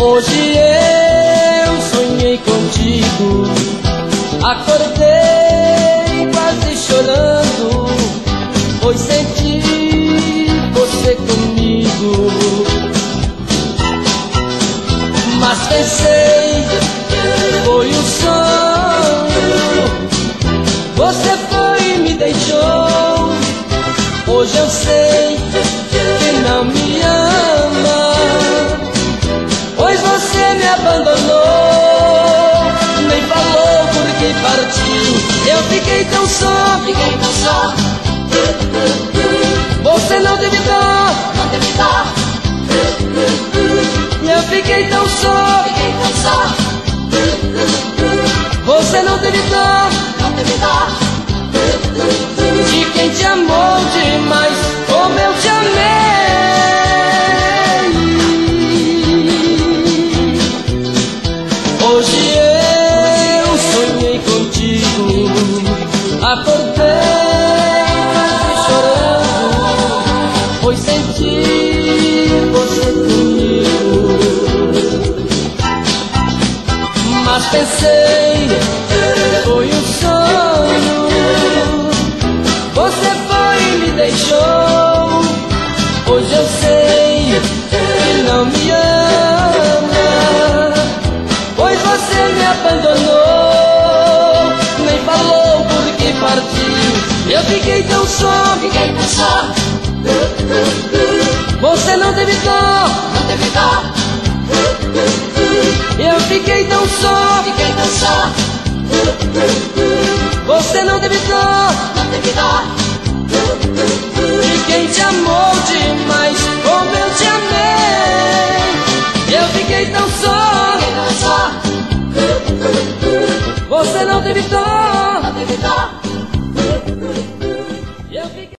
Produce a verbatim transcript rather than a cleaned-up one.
Hoje eu sonhei contigo, acordei quase chorando, pois senti você comigo. Mas pensei, foi um sonho, você foi e me deixou. Hoje eu sei que não me ama, pois você me abandonou, nem falou por que partiu. Eu fiquei tão só, Fiquei tão só, você não teve dó. não teve dó. Eu fiquei tão só, Fiquei tão só, você não teve dó não teve dó. de quem te amou demais, como eu te amei. Hoje eu sonhei contigo, acordei chorando, pois senti você comigo. Mas pensei, foi um sonho, você foi e me deixou. Hoje eu sei que não me ama, pois você me abandonou, nem falou por que partiu. Eu fiquei tão só, Fiquei tão só, você não teve dó. não teve dó. Eu fiquei tão só, Fiquei tão só, você não teve dó não teve dó. de quem te amou demais, como eu te amei. Eu fiquei tão só, Fiquei tão só, você não teve dó. não teve dó.